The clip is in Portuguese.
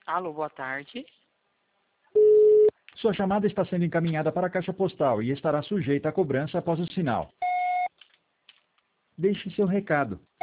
Alô, boa tarde. Sua chamada está sendo encaminhada para a caixa postal e estará sujeita a cobrança após o sinal. Deixe seu recado.